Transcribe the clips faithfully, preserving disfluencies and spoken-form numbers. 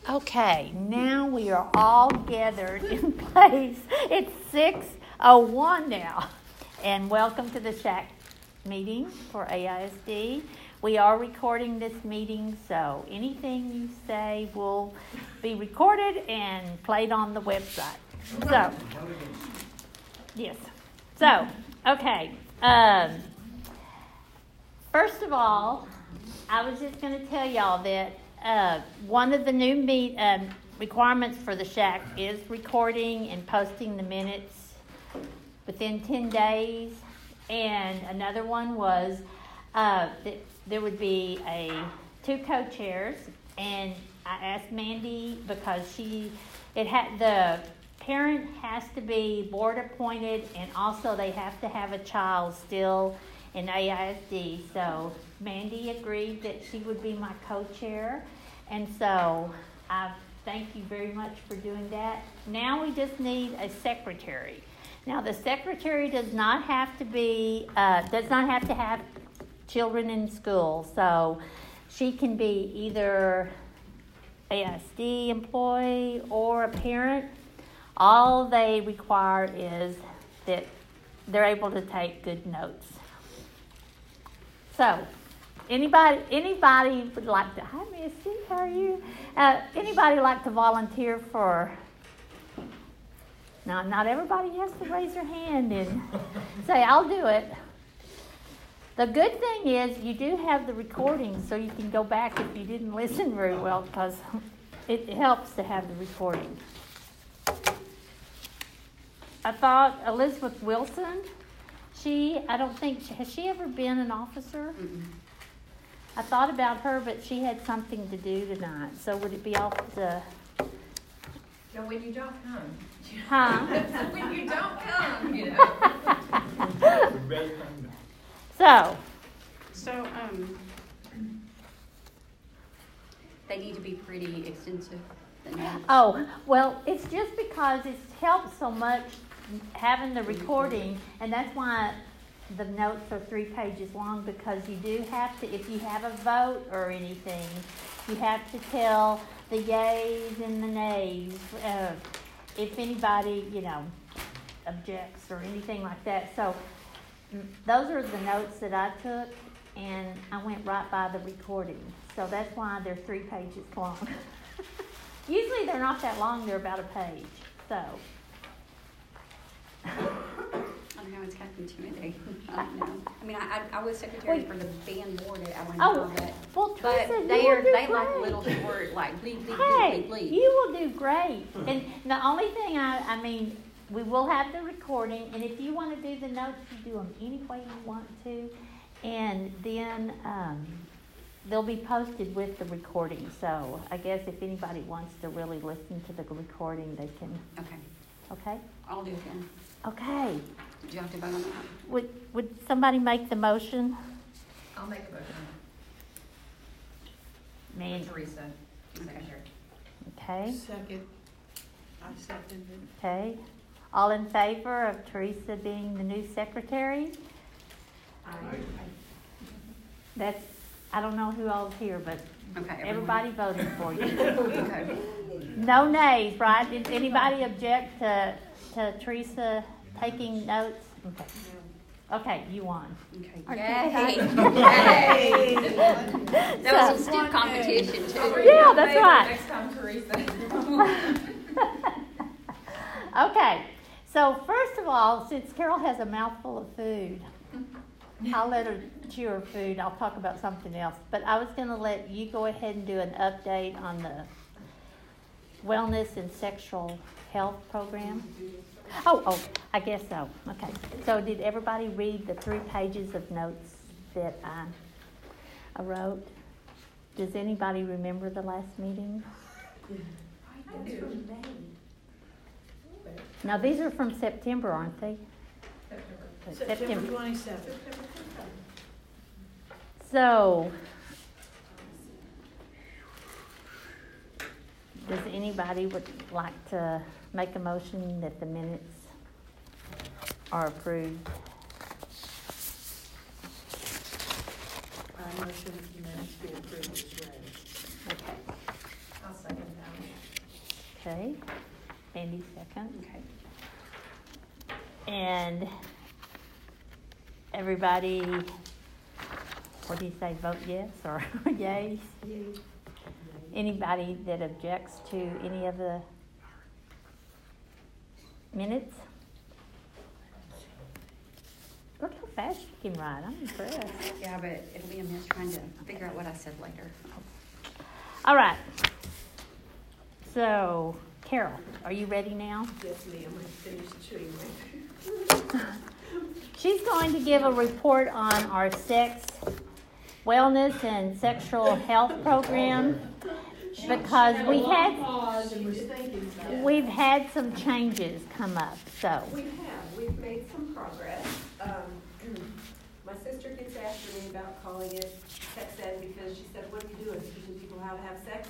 Okay, now we are all gathered in place. It's six oh one now. And welcome to the Shack meeting for A I S D. We are recording this meeting, so anything you say will be recorded and played on the website. So, yes. So, okay. Um, first of all, I was just going to tell y'all that Uh, one of the new meet, um, requirements for the Shack is recording and posting the minutes within ten days. And another one was uh, that there would be a two co-chairs. And I asked Mandy because she, it had the parent has to be board appointed, and also they have to have a child still in A I S D. So Mandy agreed that she would be my co-chair, and so I thank you very much for doing that. Now we just need a secretary. Now the secretary does not have to be, uh, does not have to have children in school, so she can be either A I S D employee or a parent. All they require is that they're able to take good notes. So, anybody anybody would like to, hi Misty, how are you? Uh, anybody like to volunteer for, now not everybody has to raise their hand and say, I'll do it. The good thing is you do have the recording, so you can go back if you didn't listen very well, because it helps to have the recording. I thought Elizabeth Wilson, She, I don't think, has she ever been an officer? Mm-mm. I thought about her, but she had something to do tonight. So would it be off the... No, when you don't come. Huh? When you don't come, you know. so. So, um, they need to be pretty extensive. Oh, well, it's just because it's helped so much having the recording, and that's why the notes are three pages long, because you do have to, if you have a vote or anything, you have to tell the yays and the nays, uh, if anybody, you know, objects or anything like that. So those are the notes that I took, and I went right by the recording. So that's why they're three pages long. Usually they're not that long, they're about a page. So I don't know, it's kind of intimidating. I don't know. I mean, I, I, I was secretary Wait. for the band board at I Oh, but, well, Teresa, but you they will are do they great. like little short, like bleep, bleep, Hey, bleep, bleep, bleep. you will do great. And the only thing I, I mean, we will have the recording, and if you want to do the notes, you do them any way you want to, and then um, they'll be posted with the recording. So I guess if anybody wants to really listen to the recording, they can. Okay. Okay? I'll do it then. Okay. Do you have to vote on that? Would would somebody make the motion? I'll make a motion. Me. Teresa, secretary. Okay. Second. I second it. Okay. All in favor of Teresa being the new secretary? Aye. That's, I don't know who all's here, but Okay. everybody voted for you. Okay. No nays, right? Did anybody object to, to Teresa taking notes? Okay. Okay, you won. Okay. Aren't Yay! you Yay! That was some So- stiff competition too. Yeah, that's right. Next time, Teresa. Okay, so first of all, since Carol has a mouthful of food, I'll let her chew her food. I'll talk about something else. But I was going to let you go ahead and do an update on the wellness and sexual health program. Oh, oh, I guess so. Okay. So did everybody read the three pages of notes that I, I wrote? Does anybody remember the last meeting? I do. Now, these are from September, aren't they? September twenty-seventh. So, does anybody would like to make a motion that the minutes are approved? I motion that the minutes be approved as read. Okay. I'll second that. Okay, Andy second. Okay. And everybody, what do you say, vote yes or yay? Anybody that objects to any of the minutes? Look how fast you can write, I'm impressed. Yeah, but it'll be a mess trying to figure out what I said later. All right. So, Carol, are you ready now? Yes, ma'am, I finished chewing my. She's going to give a report on our sex, wellness, and sexual health program because we had we've had some changes come up. So We have. We've made some progress. Um, my sister gets after me about calling it sex ed because she said, "What are you doing? Teaching people how to have sex?"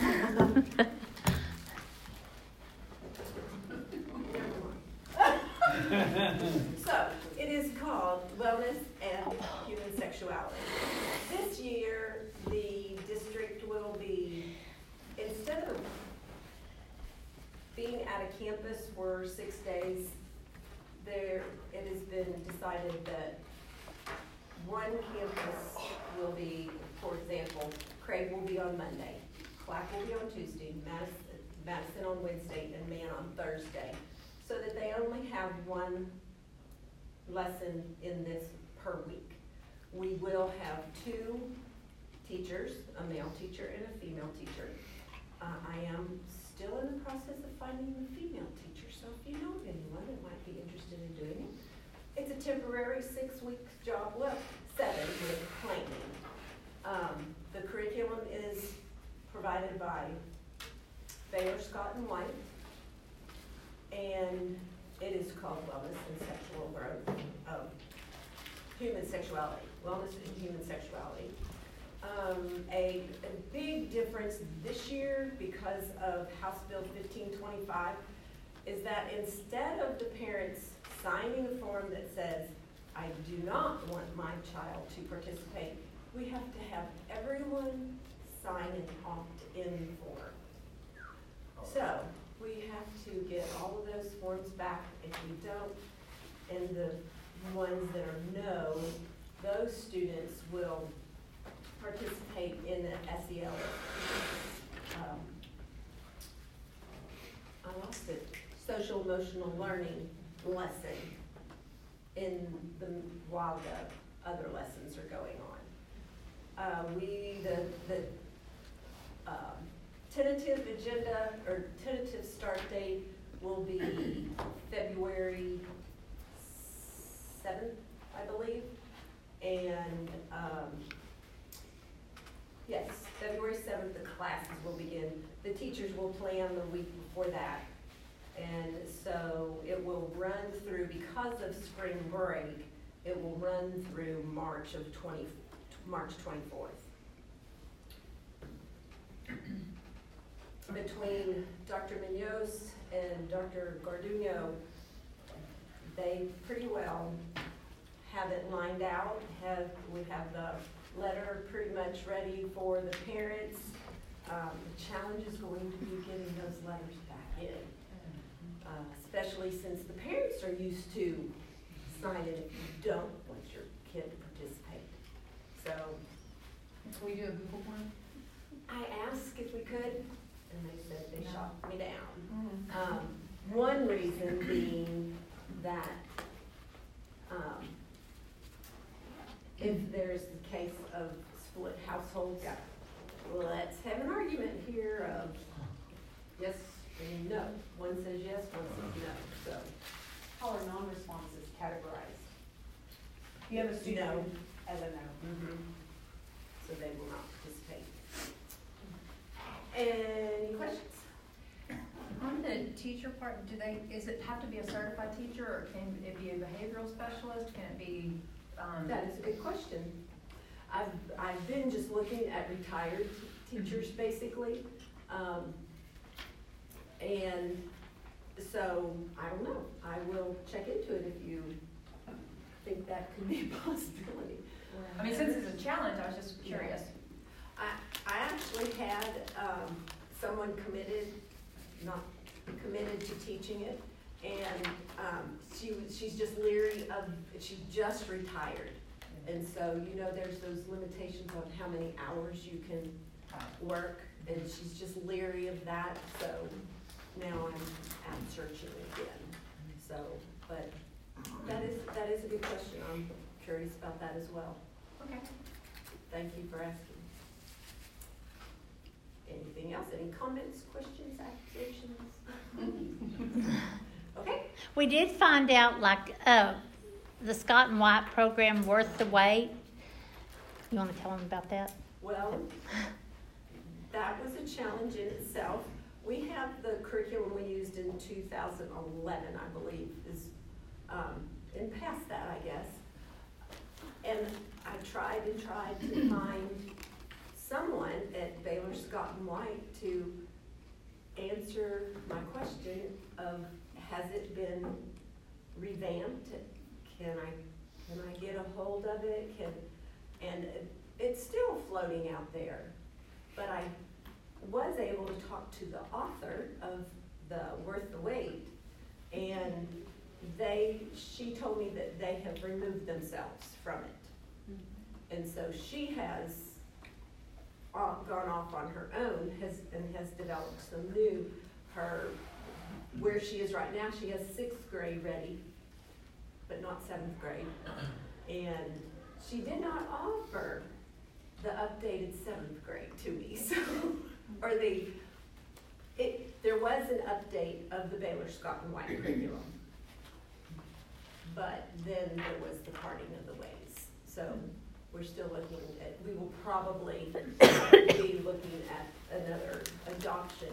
So, it is called Wellness and Human Sexuality. This year, the district will be, instead of being at a campus for six days, there, it has been decided that one campus will be, for example, Craig will be on Monday, Clack will be on Tuesday, Madison, Madison on Wednesday, and Man on Thursday, so that they only have one lesson in this per week. We will have two teachers, a male teacher and a female teacher. Uh, I am still in the process of finding the female teacher, so if you know of anyone that might be interested in doing it. It's a temporary six-week job, well, seven with planning. Um, the curriculum is provided by Baylor, Scott, and White, and it is called Wellness and Sexual Growth, um, Human Sexuality, Wellness and Human Sexuality. Um, a, a big difference this year because of House Bill fifteen twenty-five is that instead of the parents signing a form that says, "I do not want my child to participate," we have to have everyone sign an opt-in form. So we have to get all of those forms back. If we don't, and the ones that are no, those students will participate in the S E L. Um, I lost it. Social emotional learning lesson in the while the other lessons are going on. Uh, we the the um, tentative agenda or tentative start date will be February seventh, I believe, and um, yes, February seventh, the classes will begin. The teachers will plan the week before that. And so it will run through, because of spring break, it will run through March of twenty, March twenty-fourth. Between Doctor Munoz and Doctor Garduno, they pretty well have it lined out. Have we have the letter pretty much ready for the parents. Um, the challenge is going to be getting those letters back in, uh, especially since the parents are used to signing if you don't want your kid to participate. So, Can we do a Google one? I asked if we could, and they said they No. shot me down. Mm-hmm. Um, one reason being that um, if there's the case of split households, let's have an argument here of yes and no. One says yes, one says no. So How are non-responses categorized? You have a No. student as a no. mm-hmm. so they will not participate. Any questions? On the teacher part, do they, is it have to be a certified teacher, or can it be a behavioral specialist? Can it be, um? That is a good question. I've, I've been just looking at retired teachers, basically. Um, and so, I don't know. I will check into it if you think that could be a possibility. I mean, since it's a challenge, I was just curious. I, I actually had, um, someone committed not committed to teaching it. And, um, she was, she's just leery of, she just retired. And so, you know, there's those limitations on how many hours you can work, and she's just leery of that, so now I'm out searching again. So, but that is, that is a good question. I'm curious about that as well. Okay. Thank you for asking. Anything else? Any comments, questions, accusations? Okay. We did find out, like, uh, the Scott and White program, Worth the Wait. You want to tell them about that? Well, that was a challenge in itself. We have the curriculum we used in two thousand eleven, I believe, is, um, and past that, I guess. And I tried and tried to find someone at Baylor Scott and White to answer my question of, has it been revamped? Can I, can I get a hold of it? Can, and it, it's still floating out there. But I was able to talk to the author of the Worth the Wait, and they, she told me that they have removed themselves from it. And so she has uh, gone off on her own, has, and has developed some new, her, where she is right now, she has sixth grade ready, but not seventh grade. And she did not offer the updated seventh grade to me, so, or the, it, there was an update of the Baylor Scott and White curriculum, but then there was the parting of the ways. So we're still looking at, we will probably be looking at another adoption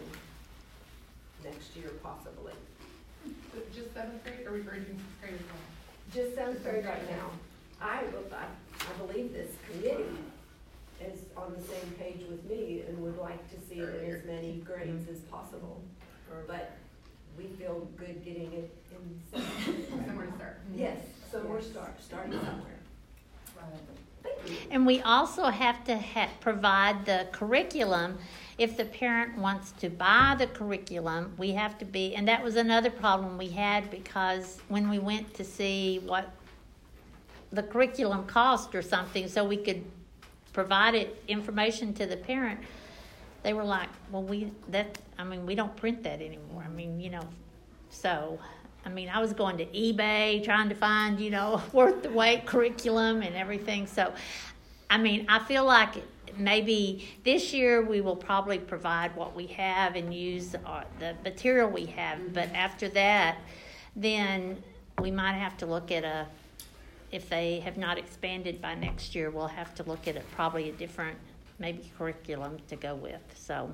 next year, possibly. So just seventh grade, or are we merging sixth grade as well? Just seventh grade right now. I, I, I believe this committee is on the same page with me and would like to see it in as many grades as possible. But we feel good getting it in seventh grade. Somewhere to start. Yes, somewhere start, starting somewhere. Thank you. And we also have to ha- provide the curriculum. If the parent wants to buy the curriculum, we have to be, and that was another problem we had, because when we went to see what the curriculum cost or something, so we could provide it information to the parent, they were like, well, we, that, I mean, we don't print that anymore. I mean, you know, so, I mean, I was going to eBay trying to find, you know, Worth the Wait curriculum and everything. So, I mean, I feel like maybe this year we will probably provide what we have and use our, the material we have. But after that, then we might have to look at a, if they have not expanded by next year, we'll have to look at a, probably a different, maybe curriculum to go with. So,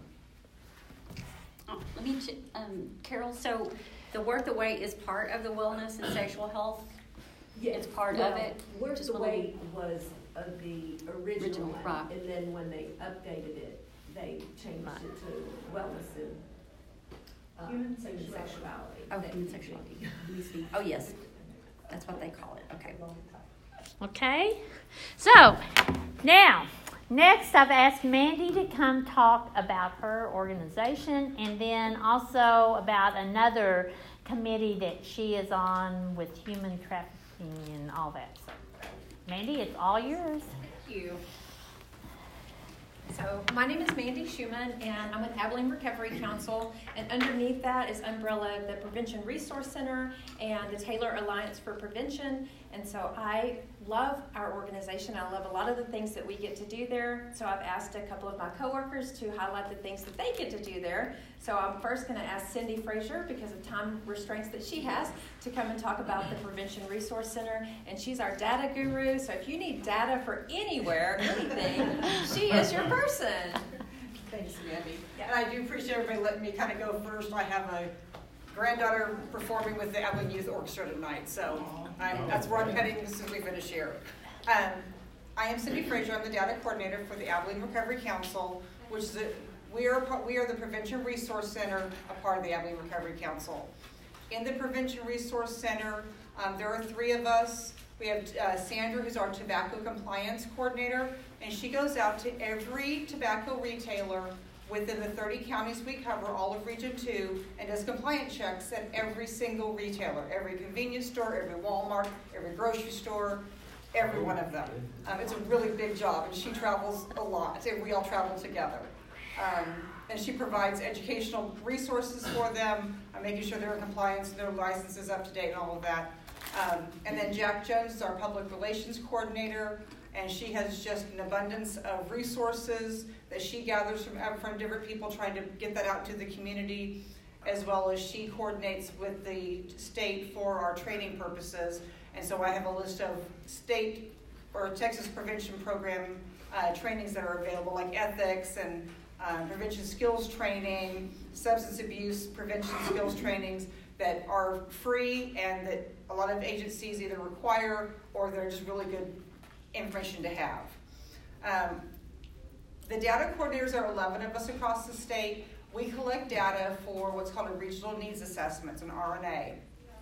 Oh, let me, ch- um, Carol, so the Worth the Wait is part of the wellness and sexual health? Yes, It's part well, of it? Worth Just the wanna- Wait was uh, the original Original, one, right. and then when they updated it, they changed Right. it to wellness and uh, Human human sexuality. sexuality. Oh, That- human sexuality. Let me see. Oh, yes. That's what they call it. Okay. okay. So, now, next I've asked Mandy to come talk about her organization, and then also about another committee that she is on with human trafficking and all that. So, Mandy, it's all yours. Thank you. So my name is Mandy Schumann, and I'm with Abilene Recovery Council, and underneath that is umbrella the Prevention Resource Center and the Taylor Alliance for Prevention. And so I love our organization. I love a lot of the things that we get to do there. So I've asked a couple of my coworkers to highlight the things that they get to do there. So I'm first going to ask Cindy Frazier, because of time restraints that she has, to come and talk about the Prevention Resource Center. And she's our data guru. So if you need data for anywhere, anything, she is your person. Thanks, Mandy. And I do appreciate everybody letting me kind of go first. I have a granddaughter performing with the Abilene Youth Orchestra tonight, so I'm, that's where I'm heading as soon as we finish here. Um, I am Cindy Frazier. I'm the data coordinator for the Abilene Recovery Council, which is a, we are we are the Prevention Resource Center, a part of the Abilene Recovery Council. In the Prevention Resource Center, um, there are three of us. We have uh, Sandra, who's our tobacco compliance coordinator, and she goes out to every tobacco retailer within the thirty counties we cover, all of Region two, and does compliance checks at every single retailer, every convenience store, every Walmart, every grocery store, every one of them. Um, it's a really big job, and she travels a lot, and we all travel together. Um, and she provides educational resources for them, uh, making sure they're in compliance and their license is up to date and all of that. Um, and then Jack Jones is our public relations coordinator, and she has just an abundance of resources that she gathers from, from different people, trying to get that out to the community, as well as she coordinates with the state for our training purposes. And so I have a list of state or Texas prevention program uh, trainings that are available, like ethics and uh, prevention skills training, substance abuse prevention skills trainings that are free and that a lot of agencies either require or they're just really good information to have. Um, the data coordinators are eleven of us across the state. We collect data for what's called a regional needs assessments, an R N A.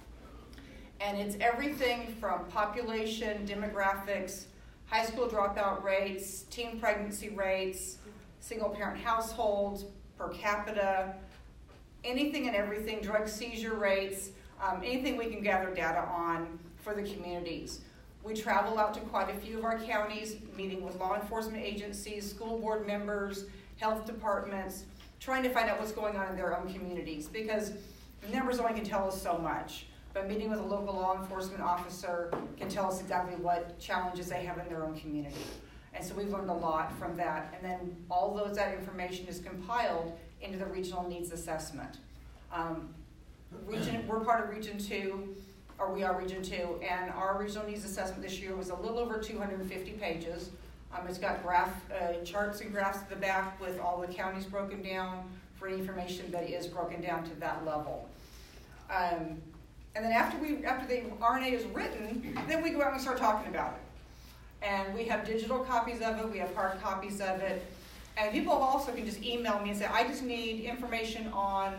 And it's everything from population, demographics, high school dropout rates, teen pregnancy rates, single parent households, per capita, anything and everything, drug seizure rates, um, anything we can gather data on for the communities. We travel out to quite a few of our counties, meeting with law enforcement agencies, school board members, health departments, trying to find out what's going on in their own communities, because the numbers only can tell us so much. But meeting with a local law enforcement officer can tell us exactly what challenges they have in their own community. And so we've learned a lot from that. And then all those that information is compiled into the regional needs assessment. Um, region, we're part of Region two, or we are Region two, and our regional needs assessment this year was a little over two hundred fifty pages. Um, it's got graph, uh, charts and graphs at the back with all the counties broken down for information that is broken down to that level. Um, and then after we, after the R N A is written, then we go out and start talking about it. And we have digital copies of it, we have hard copies of it, and people also can just email me and say, I just need information on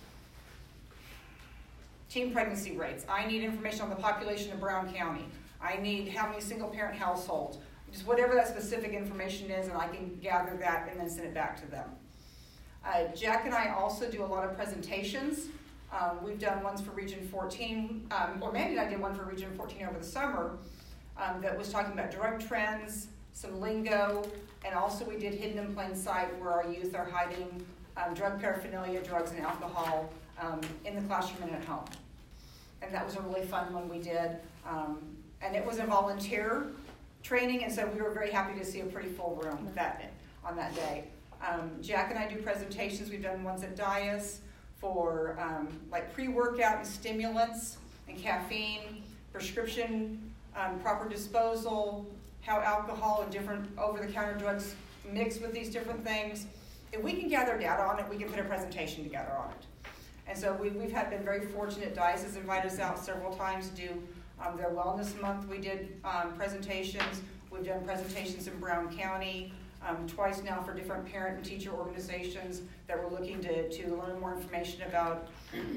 teen pregnancy rates. I need information on the population of Brown County. I need how many single parent households. Just whatever that specific information is, and I can gather that and then send it back to them. Uh, Jack and I also do a lot of presentations. Um, we've done ones for Region fourteen, um, or Mandy and I did one for Region fourteen over the summer um, that was talking about drug trends, some lingo, and also we did Hidden in Plain Sight, where our youth are hiding um, drug paraphernalia, drugs, and alcohol um, in the classroom and at home. And that was a really fun one we did. Um, and it was a volunteer training, and so we were very happy to see a pretty full room that on that day. Um, Jack and I do presentations. We've done ones at D I A S for um, like pre-workout and stimulants and caffeine, prescription, um, proper disposal, how alcohol and different over-the-counter drugs mix with these different things. If we can gather data on it, we can put a presentation together on it. And so we, we've had been very fortunate. D I A S has invited us out several times to do um, their Wellness Month. We did um, presentations. We've done presentations in Brown County um, twice now for different parent and teacher organizations that were looking to, to learn more information about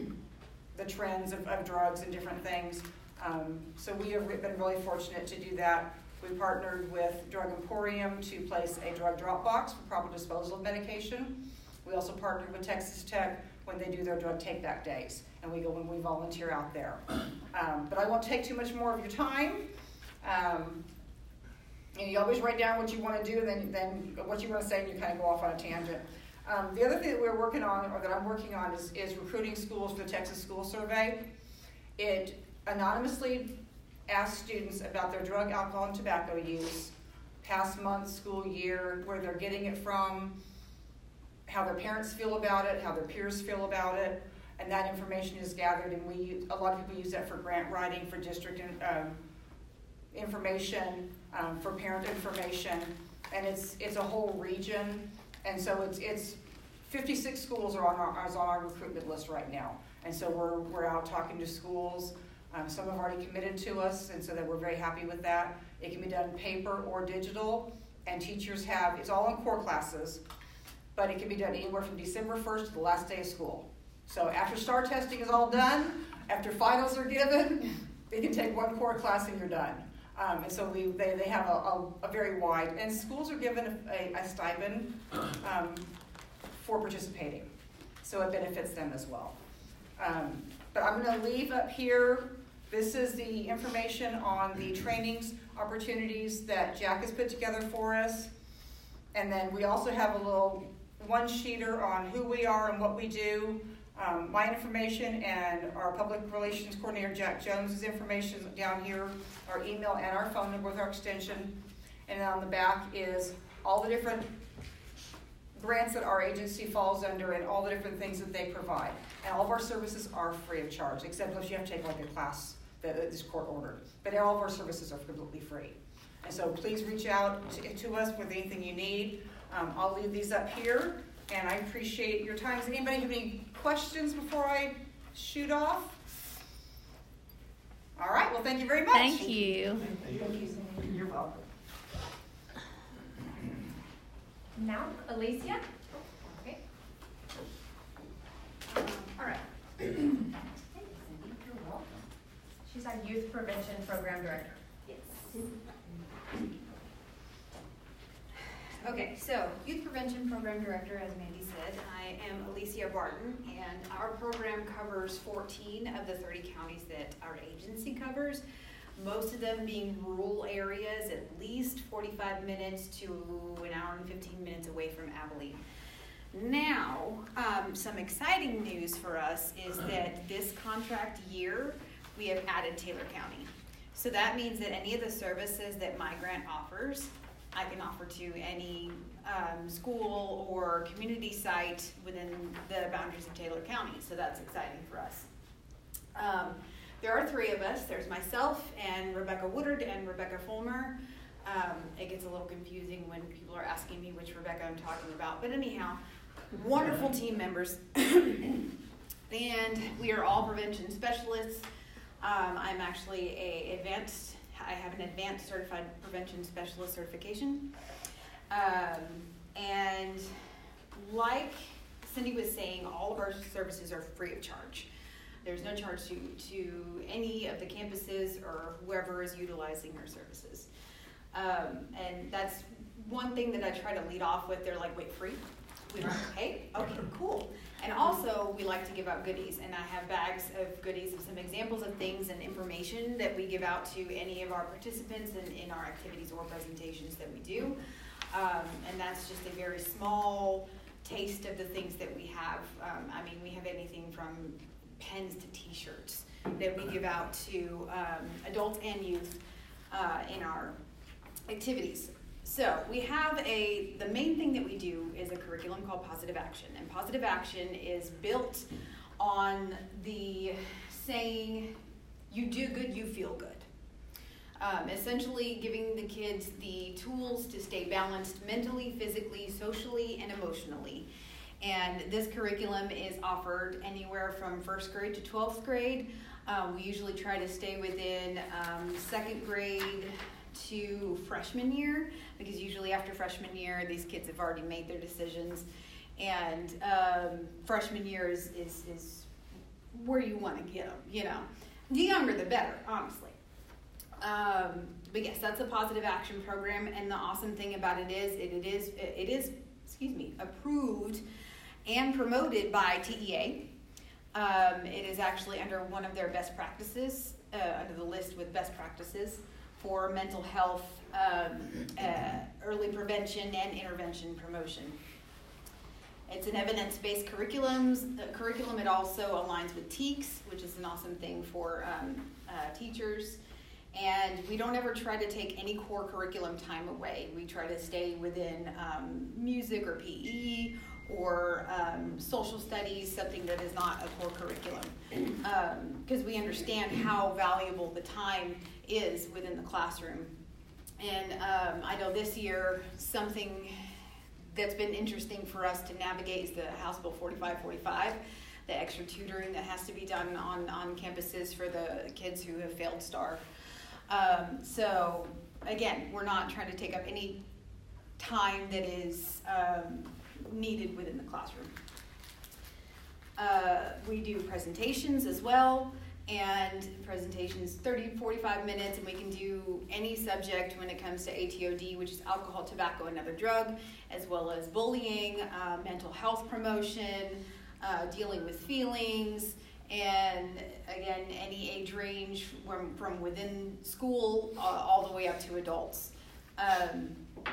the trends of, of drugs and different things. Um, so we have been really fortunate to do that. We partnered with Drug Emporium to place a drug drop box for proper disposal of medication. We also partnered with Texas Tech when they do their drug take-back days, and we go when we volunteer out there. Um, but I won't take too much more of your time. Um, and you always write down what you want to do, and then, then what you want to say, and you kind of go off on a tangent. Um, the other thing that we're working on, or that I'm working on, is, is recruiting schools for the Texas School Survey. It anonymously asks students about their drug, alcohol, and tobacco use, past month, school year, where they're getting it from, how their parents feel about it, how their peers feel about it, and that information is gathered, and we use, a lot of people use that for grant writing, for district in, um, information, um, for parent information, and it's it's a whole region, and so it's it's fifty-six schools are on our is on our recruitment list right now, and so we're we're out talking to schools. Um, some have already committed to us, and so that we're very happy with that. It can be done paper or digital, and teachers have it's all in core classes. But it can be done anywhere from December first to the last day of school. So after STAR testing is all done, after finals are given, they can take one core class and you're done. Um, and so we, they, they have a, a, a very wide, and schools are given a, a stipend um, for participating. So it benefits them as well. Um, but I'm gonna leave up here, this is the information on the trainings opportunities that Jack has put together for us. And then we also have a little one-sheeter on who we are and what we do. Um, my information and our public relations coordinator, Jack Jones's information down here, our email and our phone number with our extension. And then on the back is all the different grants that our agency falls under and all the different things that they provide. And all of our services are free of charge, except if you have to take like a class that is court ordered. But all of our services are completely free. And so please reach out to, to us with anything you need. Um, I'll leave these up here, and I appreciate your time. Does anybody have any questions before I shoot off? All right, well, thank you very much. Thank you. Thank you. You're welcome. Now, Alicia? Okay. Um, all right. She's our Youth Prevention Program Director. Yes. Okay, so Youth Prevention Program Director, as Mandy said, I am Alicia Barton, and our program covers fourteen of the thirty counties that our agency covers, most of them being rural areas, at least forty-five minutes to an hour and fifteen minutes away from Abilene. Now, um, some exciting news for us is that this contract year, we have added Taylor County. So that means that any of the services that my grant offers, I can offer to any um, school or community site within the boundaries of Taylor County. So that's exciting for us. Um, there are three of us. There's myself and Rebecca Woodard and Rebecca Fulmer. Um, it gets a little confusing when people are asking me which Rebecca I'm talking about. But anyhow, wonderful team members. And we are all prevention specialists. Um, I'm actually a advanced, I have an advanced certified prevention specialist certification. Um, and like Cindy was saying, all of our services are free of charge. There's no charge to, to any of the campuses or whoever is utilizing our services. Um, and that's one thing that I try to lead off with. They're like, wait, free? We don't have to pay? Okay, cool. And also, we like to give out goodies, and I have bags of goodies of some examples of things and information that we give out to any of our participants in, in our activities or presentations that we do. Um, and that's just a very small taste of the things that we have. Um, I mean, we have anything from pens to t-shirts that we give out to um, adults and youth uh, in our activities. So we have a, the main thing that we do is a curriculum called Positive Action. And Positive Action is built on the saying, you do good, you feel good. Um, essentially giving the kids the tools to stay balanced mentally, physically, socially, and emotionally. And this curriculum is offered anywhere from first grade to twelfth grade. Um, we usually try to stay within um, second grade to freshman year, because usually after freshman year, these kids have already made their decisions. And um, freshman year is, is, is where you want to get them, you know. The younger, the better, honestly. Um, but yes, that's a Positive Action program, and the awesome thing about it is, it, it is, it is, excuse me, approved and promoted by T E A. Um, it is actually under one of their best practices, uh, under the list with best practices for mental health, um, uh, early prevention, and intervention promotion. It's an evidence-based curriculums, uh, curriculum. It also aligns with T E A Ks, which is an awesome thing for um, uh, teachers. And we don't ever try to take any core curriculum time away. We try to stay within um, music or P E or um, social studies, something that is not a core curriculum. Because um, we understand how valuable the time is within the classroom. And um, I know this year, something that's been interesting for us to navigate is the House Bill forty-five forty-five, the extra tutoring that has to be done on, on campuses for the kids who have failed STAR. Um, so again, we're not trying to take up any time that is um, needed within the classroom. Uh, we do presentations as well, And presentations thirty to forty-five minutes, and we can do any subject when it comes to A T O D, which is alcohol, tobacco, another drug, as well as bullying, uh, mental health promotion, uh, dealing with feelings, and again, any age range from, from within school uh, all the way up to adults. Um,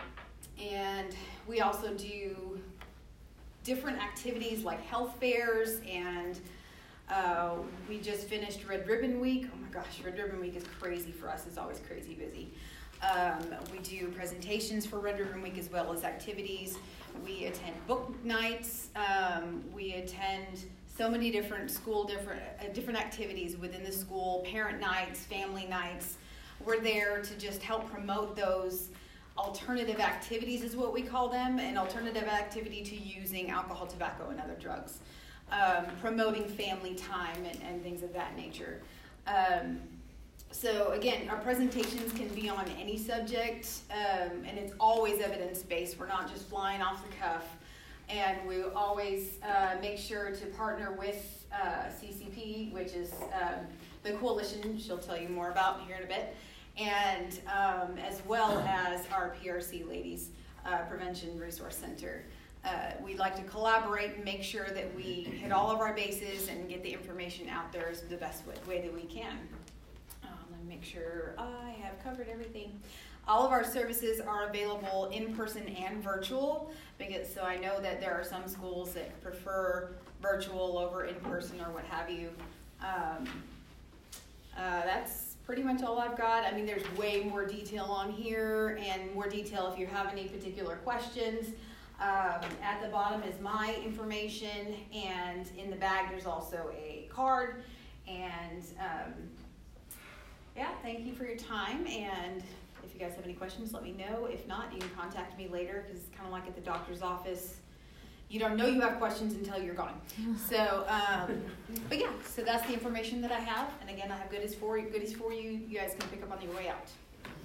and we also do different activities like health fairs, and uh, we just finished Red Ribbon Week. Oh my gosh, Red Ribbon Week is crazy for us. It's always crazy busy. Um, we do presentations for Red Ribbon Week as well as activities. We attend book nights. Um, we attend so many different school, different uh, different activities within the school, parent nights, family nights. We're there to just help promote those alternative activities is what we call them, an alternative activity to using alcohol, tobacco, and other drugs. Um, promoting family time and, and things of that nature. Um, so again, our presentations can be on any subject, um, and it's always evidence-based. We're not just flying off the cuff. And we always uh, make sure to partner with uh, C C P, which is um, the coalition she'll tell you more about here in a bit, and um, as well as our P R C ladies, uh, Prevention Resource Center. Uh, we'd like to collaborate and make sure that we hit all of our bases and get the information out there the best way, way that we can. Um, let me make sure I have covered everything. All of our services are available in person and virtual, because so I know that there are some schools that prefer virtual over in person or what have you. Um, uh, that's pretty much all I've got. I mean, there's way more detail on here and more detail if you have any particular questions. Um, at the bottom is my information, and in the bag there's also a card. And um, yeah, thank you for your time, and if you guys have any questions, let me know. If not, you can contact me later, because it's kind of like at the doctor's office. You don't know you have questions until you're gone. So, um, but yeah, so that's the information that I have. And again, I have goodies for you. Goodies for you. You guys can pick up on your way out.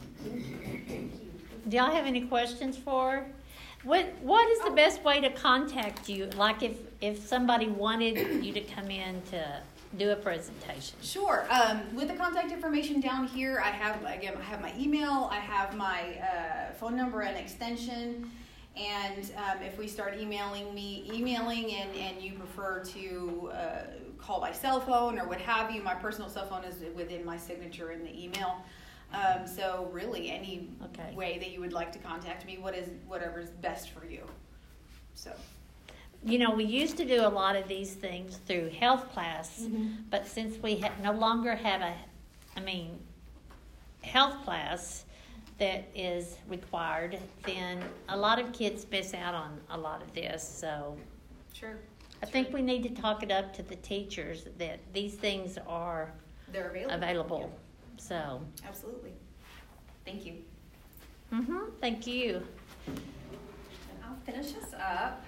Do y'all have any questions for her? What What is the best way to contact you? Like if, if somebody wanted you to come in to do a presentation. Sure. Um, with the contact information down here, I have, again, I have my email, I have my uh, phone number and extension, and um, if we start emailing me, emailing and, and you prefer to uh, call by cell phone or what have you, my personal cell phone is within my signature in the email. Um, so really any okay. way that you would like to contact me, what is whatever is best for you. So. You know, we used to do a lot of these things through health class, Mm-hmm. but since we ha- no longer have a, I mean, health class that is required, then a lot of kids miss out on a lot of this. So Sure. I think we need to talk it up to the teachers that these things are They're available. available. So. Absolutely. Thank you. Mm-hmm. Thank you. And I'll finish us up.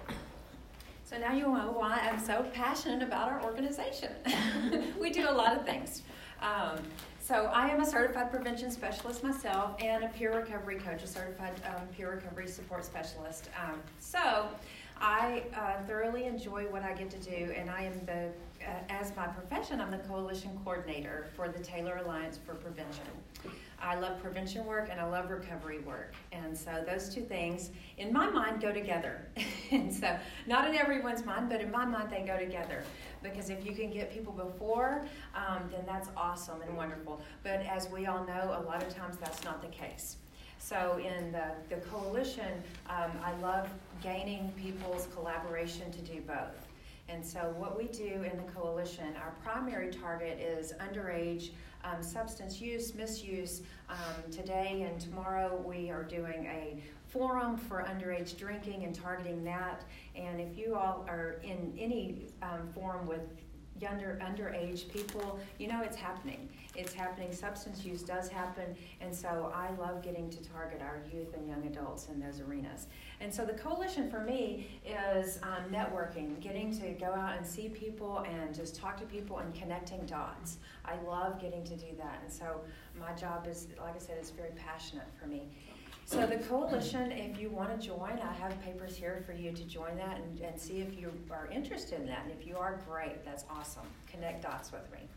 So now you know why I'm so passionate about our organization. We do a lot of things. Um, so I am a certified prevention specialist myself and a peer recovery coach, a certified um, peer recovery support specialist. Um, so I uh, thoroughly enjoy what I get to do, and I am the, uh, as my profession, I'm the coalition coordinator for the Taylor Alliance for Prevention. I love prevention work and I love recovery work. And so those two things, in my mind, go together. And so, not in everyone's mind, but in my mind, they go together. Because if you can get people before, um, then that's awesome and wonderful. But as we all know, a lot of times that's not the case. So in the, the coalition, um, I love gaining people's collaboration to do both. And so what we do in the coalition, our primary target is underage um, substance use, misuse. Um, today and tomorrow we are doing a forum for underage drinking and targeting that. And if you all are in any um, forum with younger underage people, you know it's happening. It's happening. Substance use does happen, and so I love getting to target our youth and young adults in those arenas. And so the coalition for me is um, networking, getting to go out and see people and just talk to people and connecting dots. I love getting to do that, and so my job is, like I said, it's very passionate for me. So the coalition, if you want to join, I have papers here for you to join that and, and see if you are interested in that. And if you are, great, that's awesome. Connect dots with me.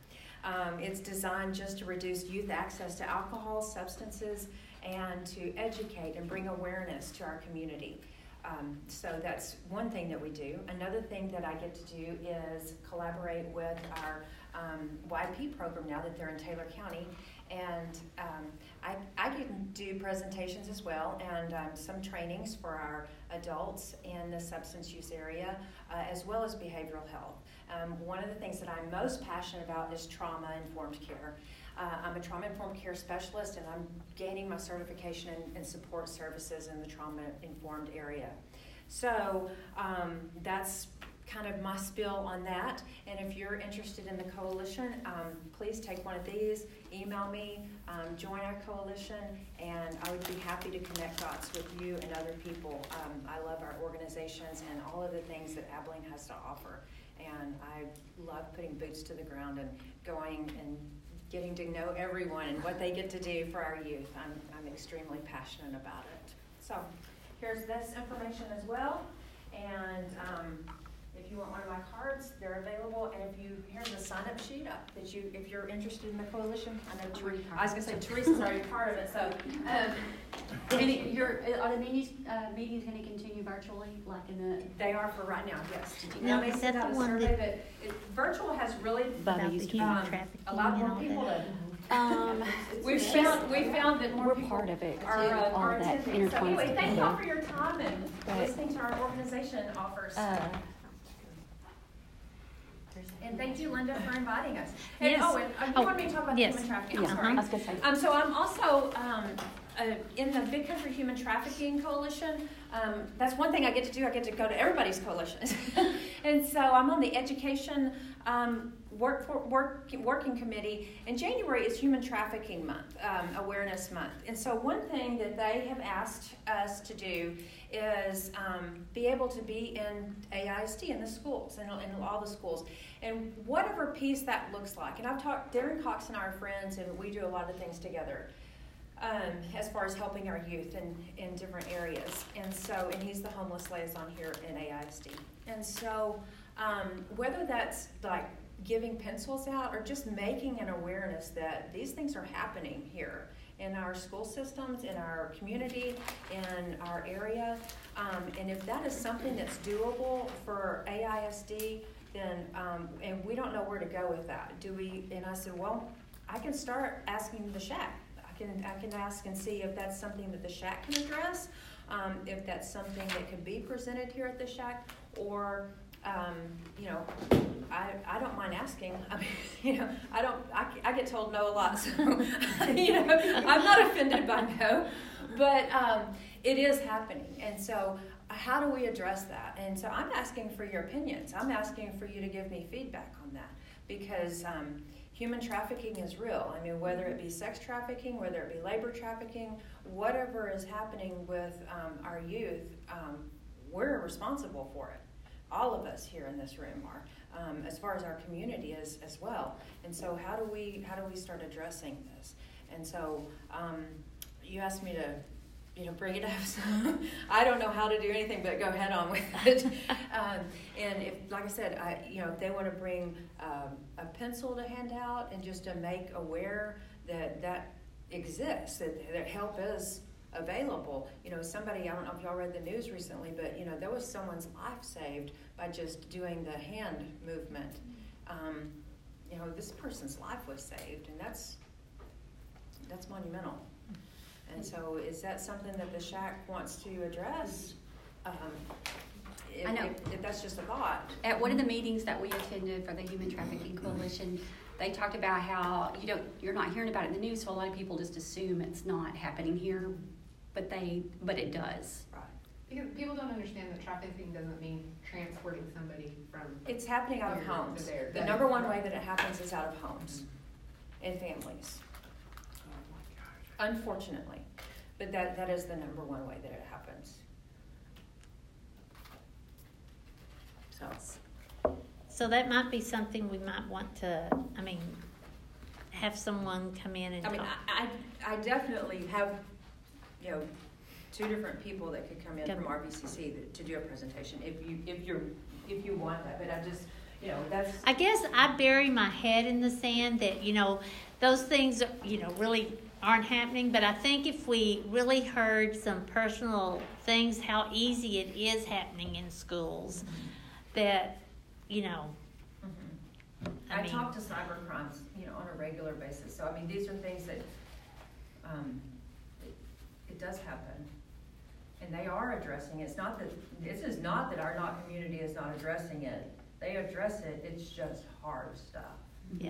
Um, it's designed just to reduce youth access to alcohol, substances, and to educate and bring awareness to our community. Um, so that's one thing that we do. Another thing that I get to do is collaborate with our um, Y P program now that they're in Taylor County. And um, I, I get to do presentations as well, and um, some trainings for our adults in the substance use area, uh, as well as behavioral health. Um, one of the things that I'm most passionate about is trauma-informed care. Uh, I'm a trauma-informed care specialist, and I'm gaining my certification in, in support services in the trauma-informed area. So um, that's kind of my spill on that. And if you're interested in the coalition, um, please take one of these, email me, um, join our coalition, and I would be happy to connect dots with you and other people. Um, I love our organizations and all of the things that Abilene has to offer. And I love putting boots to the ground and going and getting to know everyone and what they get to do for our youth. I'm, I'm extremely passionate about it. So here's this information as well. And um, if you want one of my cards, they're available. And if you, here's a sign-up sheet up that you, if you're interested in the coalition. I know Teresa, I was going to say Teresa's already part of it. So, um, And it, your, are the meetings, uh, meetings going to continue virtually, like in the? they are for right now, yes. Now, I may is send that out the a one survey, that- but it, virtual has really About the human um, trafficking allowed and more all people that? to. Um, We've found we found that more we're people part of it. are, uh, All are of that attending. So intertwines anyway, thank together. y'all for your time and But- listening to our organization offers. Uh, And thank you, Linda, for inviting us. And, Yes. oh, and uh, you Oh, wanted me to talk about yes. human trafficking. Yeah, I'm uh-huh. sorry. I was gonna say. Um, so I'm also um, uh, in the Big Country Human Trafficking Coalition. Um, that's one thing I get to do. I get to go to everybody's coalitions. And so I'm on the education um, work for, work, working committee. And January is Human Trafficking Month, um, Awareness Month. And so one thing that they have asked us to do is um, be able to be in A I S D in the schools, in, in all the schools. And whatever piece that looks like. And I've talked, Darren Cox and I are friends, and we do a lot of things together. Um, as far as helping our youth in, in different areas. And so, and he's the homeless liaison here in A I S D. And so, um, whether that's like giving pencils out or just making an awareness that these things are happening here in our school systems, in our community, in our area. Um, and if that is something that's doable for A I S D, then, um, and we don't know where to go with that. Do we, and I said, well, I can start asking the shack. I can, I can ask and see if that's something that the shack can address, um, if that's something that could be presented here at the shack, or, um, you know, I, I don't mind asking. I mean, you know, I don't, I, I get told no a lot, so, you know, I'm not offended by no, but um, it is happening. And so how do we address that? And so I'm asking for your opinions. I'm asking for you to give me feedback on that, because um, human trafficking is real. I mean, whether it be sex trafficking, whether it be labor trafficking, whatever is happening with um, our youth, um, we're responsible for it. All of us here in this room are, um, as far as our community is as well. And so how do we how do we start addressing this? And so um, you asked me to, you know, bring it up. So I don't know how to do anything but go head on with it. um, and if, like I said, I, you know, if they want to bring um, a pencil to hand out and just to make aware that that exists, that, that help is available. You know, somebody, I don't know if y'all read the news recently, but, you know, there was someone's life saved by just doing the hand movement. Um, you know, this person's life was saved, and that's that's monumental. And so is that something that the shack wants to address? Um, if, I know. If, if that's just a thought. At one of the meetings that we attended for the Human Trafficking Coalition, they talked about how you don't, you're not hearing about it in the news, so a lot of people just assume it's not happening here, but they, but it does. Right. Because people don't understand that trafficking doesn't mean transporting somebody from. It's happening out of here to homes. there. The That number is- one way that it happens is out of homes and families. Unfortunately. But that, that is the number one way that it happens. So. So that might be something we might want to, I mean, have someone come in and I mean, talk. I, I I definitely have, you know, two different people that could come in Yep. from R V C C that, to do a presentation if you if you're if you want that. But I just you know, that's, I guess I bury my head in the sand that, you know, those things, you know, really aren't happening. But I think if we really heard some personal things, how easy it is happening in schools, that, you know, I I mean- talk to cyber crimes, you know, on a regular basis, so I mean, these are things that, um, it, it does happen. And they are addressing it. It's not that, this is not that our not community is not addressing it. They address it, it's just hard stuff. yeah.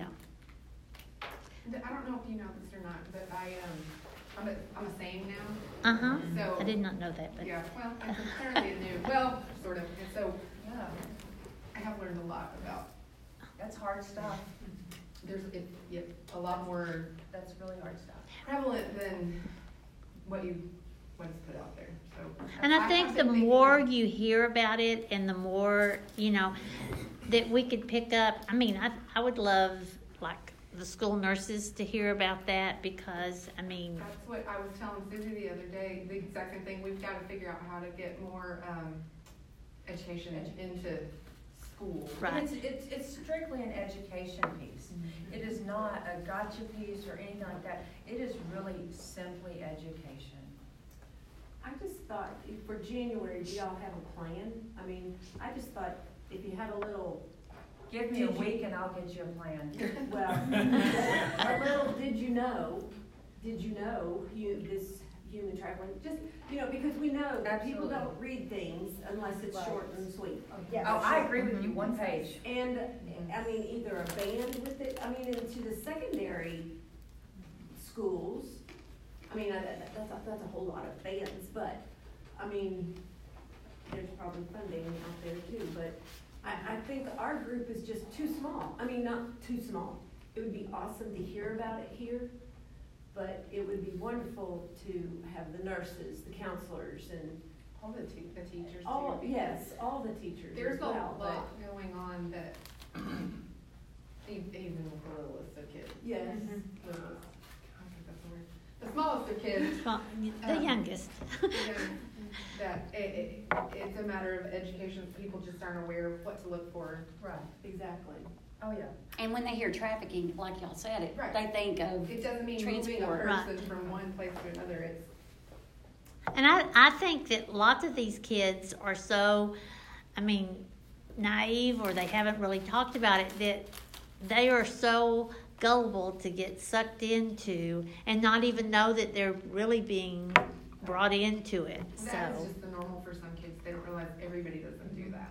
I don't know if you know this or not, but I, um, I'm a, I'm a SAME now. Uh-huh. So. I did not know that, but Yeah, well, I'm currently a new, well, sort of, and so, yeah, I have learned a lot about, That's hard stuff. there's, it, yeah, a lot more That's really hard stuff. prevalent than what you, what's put out there, so. And I I've think the been thinking- more you hear about it and the more, you know, that we could pick up, I mean, I, I would love, like, the school nurses to hear about that because, I mean, That's what I was telling Susie the other day, the exact same thing, we've gotta figure out how to get more, um, education into schools. Right. It's, it's, it's strictly an education piece. It is not a gotcha piece or anything like that. It is really simply education. I just thought, if for January, do y'all have a plan? I mean, I just thought if you had a little, Give me a Did you- week and I'll get you a plan. well, a little, did you know, did you know, you, this human trafficking, just, you know, because we know that people Absolutely. don't read things unless it's Right. short and sweet. Oh, I agree with you, one page. And, I mean, either a band with it, I mean, into the secondary schools, I mean, I- that, that's, a- that's a whole lot of bands, but, I mean, there's probably funding out there too, but I, I think our group is just too small. I mean, not too small. It would be awesome to hear about it here, but it would be wonderful to have the nurses, the counselors, and All the te- the teachers too. all, because yes, all the teachers as There's a well, but, lot going on that, e- even with the littlest of kids. yes. Littlest, I think that's the word. The smallest of kids, well, the Um, youngest. you know, that it, it, it's a matter of education, people just aren't aware of what to look for. Right. Exactly. Oh, yeah. And when they hear trafficking, like y'all said, it, Right. they think of, It doesn't mean moving a Transport. Right. person from one place to another, it's, And I, I think that lots of these kids are so, I mean, naive, or they haven't really talked about it, that they are so gullible to get sucked into and not even know that they're really being brought into it. that is So, just the normal for some kids, they don't realize everybody doesn't do that.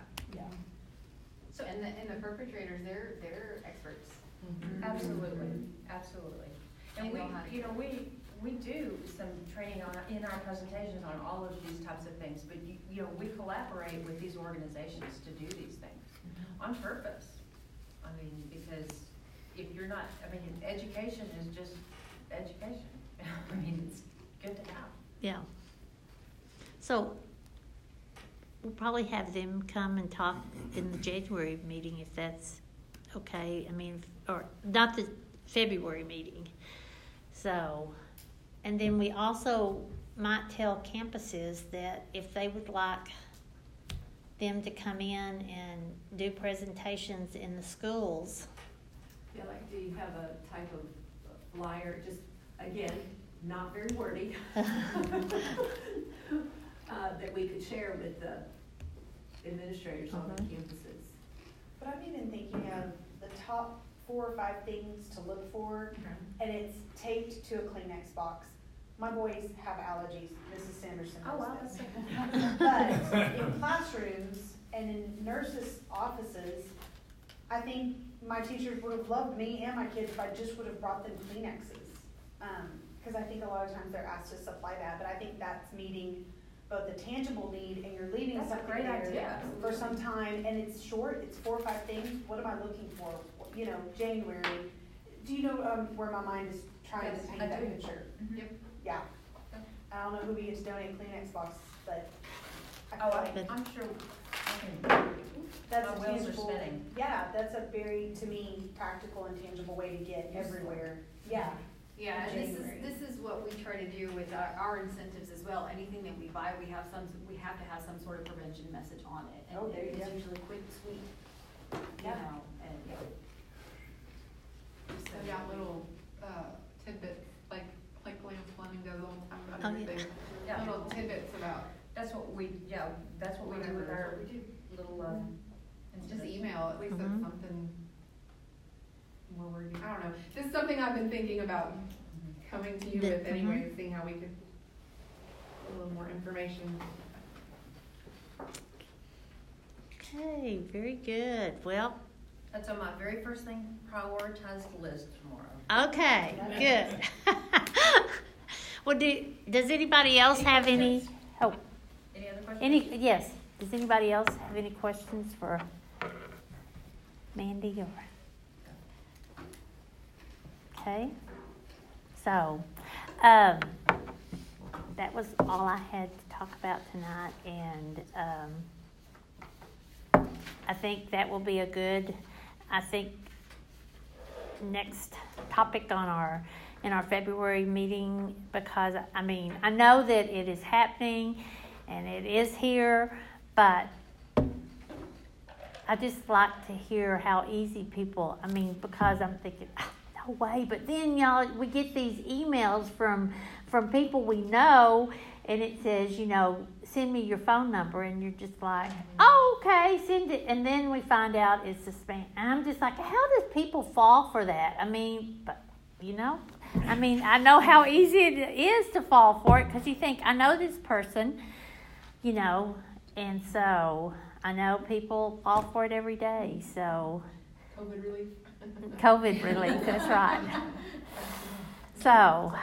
So, And the, and the perpetrators, they're, they're experts. absolutely, absolutely. And They we, know how to you know, we, we do some training on, in our presentations on all of these types of things, but you, you know, we collaborate with these organizations to do these things on purpose. I mean, because if you're not, I mean, education is just education. I mean, it's good to have. yeah. So, we'll probably have them come and talk in the January meeting if that's okay. I mean, or not the February meeting. So, and then we also might tell campuses that if they would like them to come in and do presentations in the schools. Yeah, like, do you have a type of flyer, just, again, not very wordy, uh, that we could share with the administrators on the Mhm. campuses? But I'm even thinking of the top four or five things to look for, and it's taped to a Kleenex box. My boys have allergies, Missus Sanderson Oh, wow, knows that's this. But in classrooms and in nurses' offices, I think my teachers would have loved me and my kids if I just would have brought them Kleenexes. Um, cause I think a lot of times they're asked to supply that, but I think that's meeting both the tangible need and you're leaving That's a something great there idea. for some time, and it's short, it's four or five things, what am I looking for? You know, January, do you know, um, where my mind is trying Yes, to paint I that do. picture? Yep. Yeah. I don't know who we get to donate Kleenex boxes, but I Oh, feel I, like I'm sure, I can, that's my a wheels are tangible, spinning. yeah, that's a very, to me, practical and tangible way to get everywhere. Yeah. Yeah, and this is, January. this is what we try to do with our, our incentives as well. Anything that we buy, we have some, we have to have some sort of prevention message on it. And Oh, there you it's go. usually quick, sweet, you know, and, yeah. Just send out little, uh, tidbits, like, like Lance Fleming does all the time about Oh, yeah. everything. Yeah. Little tidbits about, That's what we, yeah, that's what we do with our little, um. just incidents. email, at least Mhm. that's something more wordy, I don't know. This is something I've been thinking about coming to you The- with anyway, mhm. seeing how we could, a little more information. Okay, very good. Well, That's on my very first thing, prioritize the list tomorrow. okay, good. Well, do, does anybody else Any have any? questions? Oh, Any other questions? any, yes. Does anybody else have any questions for Mandy or? Okay, so, um, that was all I had to talk about tonight, and, um, I think that will be a good, I think, next topic on our, in our February meeting, because, I mean, I know that it is happening, and it is here, but I just like to hear how easy people, I mean, because I'm thinking, "Ah, no way," but then y'all, we get these emails from, from people we know, and it says, you know, send me your phone number, and you're just like, oh, okay, send it, and then we find out it's a spam, and I'm just like, how does people fall for that? I mean, but, you know, I mean, I know how easy it is to fall for it, because you think, I know this person, you know, and so I know people fall for it every day, so COVID relief. COVID relief, that's right. So,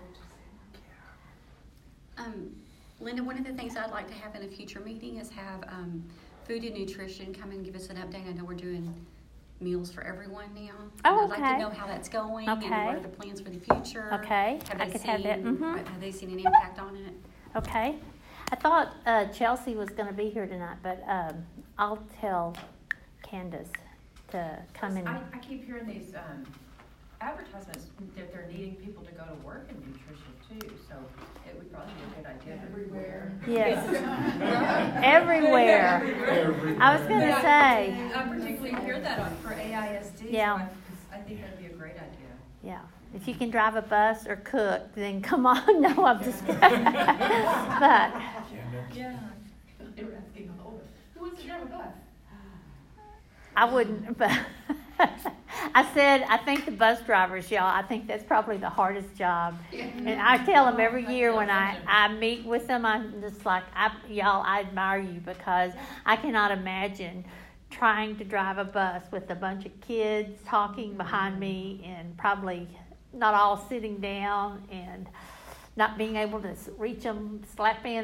Um, Linda, one of the things I'd like to have in a future meeting is have um, food and nutrition come and give us an update. I know we're doing meals for everyone now. Oh, And I'd like okay. to know how that's going and Okay. what are the plans for the future. Okay, Have I they could have that, seen- mhm. Have they seen an impact on it? okay. I thought uh, Chelsea was going to be here tonight, but um, I'll tell Candace to come in. I, I keep hearing these, um, advertisements that they're needing people to go to work in nutrition too, so it would probably be a good idea. Everywhere. Yes, everywhere. I was going to say, I particularly hear that on, for A I S D, so Yeah. I, I think that'd be a great idea. yeah, if you can drive a bus or cook, then come on. No, I'm just kidding. But Yeah. They were asking, oh, who wants to drive a bus? I wouldn't, but I said, I think the bus drivers, y'all, I think that's probably the hardest job. And I tell them every year when I, I meet with them, I'm just like, I, y'all, I admire you, because I cannot imagine trying to drive a bus with a bunch of kids talking behind me, and probably not all sitting down, and not being able to reach them, slap in.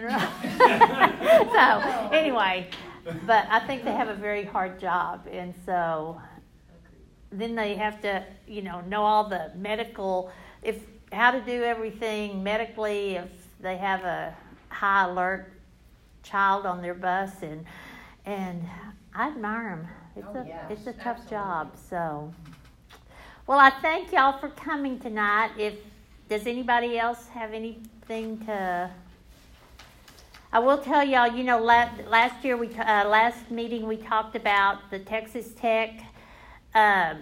So, anyway, but I think they have a very hard job, and so then they have to, you know, know all the medical, if how to do everything medically if they have a high alert child on their bus, and and I admire them. It's Oh, a yes, it's a tough absolutely. job. So, well, I thank y'all for coming tonight. If does anybody else have anything to? I will tell y'all, you know, last, last year we, uh, last meeting we talked about the Texas Tech um,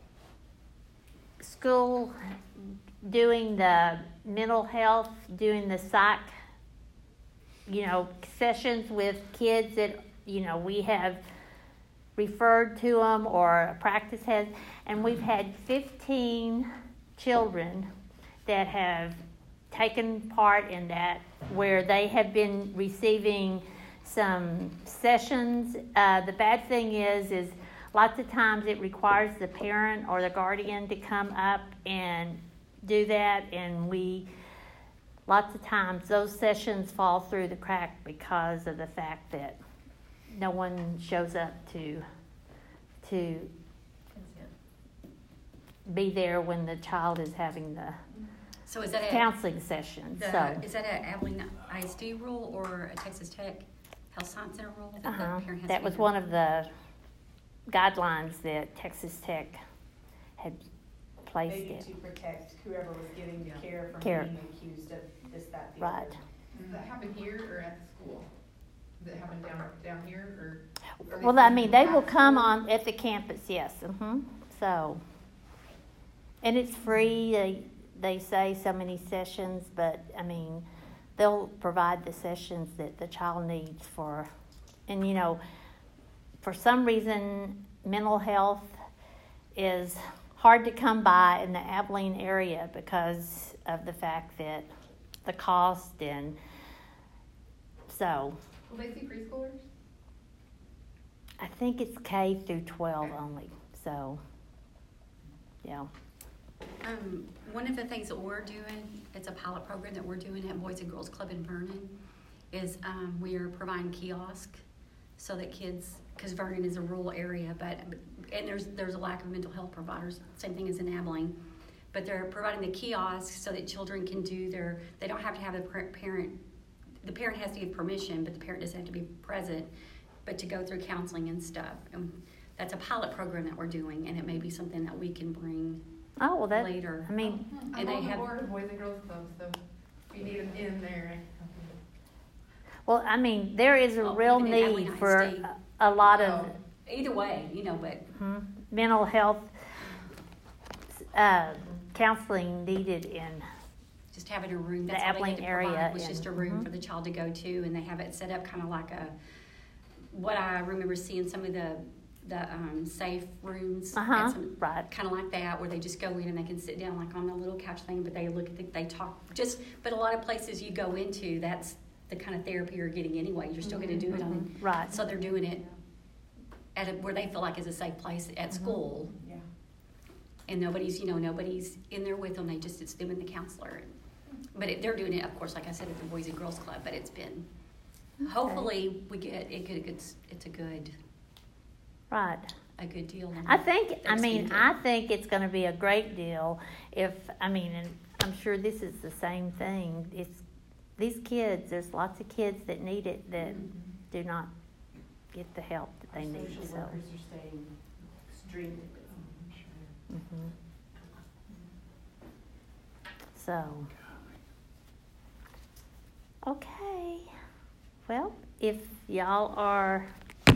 school doing the mental health, doing the psych, you know, sessions with kids that, you know, we have referred to them or a practice has, and we've had fifteen children that have taken part in that, where they have been receiving some sessions. Uh, the bad thing is, is lots of times it requires the parent or the guardian to come up and do that, and we, lots of times those sessions fall through the crack because of the fact that no one shows up to, to be there when the child is having the So is that a, counseling session. the, So, is that a Abilene I S D rule or a Texas Tech Health Science Center rule? That the uh-huh, parent has to that be was there? one of the guidelines that Texas Tech had placed Maybe it. to protect whoever was getting the care from Care. being accused of this, that, the Right. other. Does that happen here or at the school? Does it happen down, down here, or? or Well, I mean, they will come on at the campus, yes, mm-hmm, so. And it's free, they, they say so many sessions, but, I mean, they'll provide the sessions that the child needs for, and you know, for some reason, mental health is hard to come by in the Abilene area because of the fact that the cost, and so. Will they see preschoolers? I think it's K through twelve only, so, yeah. Um, one of the things that we're doing, it's a pilot program that we're doing at Boys and Girls Club in Vernon, is um, we are providing kiosks so that kids, because Vernon is a rural area, but and there's there's a lack of mental health providers, same thing as in Abilene, but they're providing the kiosks so that children can do their, they don't have to have the parent, the parent has to give permission, but the parent doesn't have to be present, but to go through counseling and stuff. And that's a pilot program that we're doing, and it may be something that we can bring Oh, well, that, later. I mean, I'm And they on the have- board of Boys and Girls Club, so if you need them in there. well, I mean, there is a Oh, real even in Abilene need I for State. a, a lot of Either way, you know, but hmm, mental health uh, counseling needed in. just having a room, The that's all they Abilene had to area provide, was and- just a room mhm. for the child to go to, and they have it set up kind of like a, what I remember seeing some of the, the um, safe rooms. Uh-huh, right. Kind of like that, where they just go in and they can sit down like on a little couch thing, but they look at the, they talk, just, but a lot of places you go into, that's the kind of therapy you're getting anyway, you're still gonna do it on, Mhm, right. so they're doing it at a, where they feel like is a safe place at school. Yeah. And nobody's, you know, nobody's in there with them. They just, it's them and the counselor. But it, they're doing it, of course, like I said, at the Boys and Girls Club. But it's been, hopefully, we get it. Good, it's, it's a good, Right. a good deal. I think, I Thanks, mean, Andy. I think it's going to be a great deal if, I mean, and I'm sure this is the same thing. It's these kids, there's lots of kids that need it that do not get the help that they need. Social So. workers are staying extremely busy. Mhm. So, okay. Well, if y'all are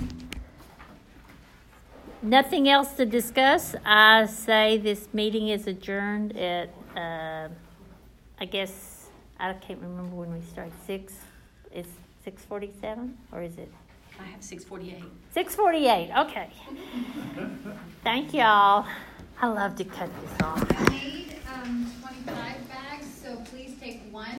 nothing else to discuss, I say this meeting is adjourned at, uh, I guess, I can't remember when we started, six, is six forty-seven, or is it? I have six forty-eight. six forty-eight, okay. Thank y'all. I love to cut this off.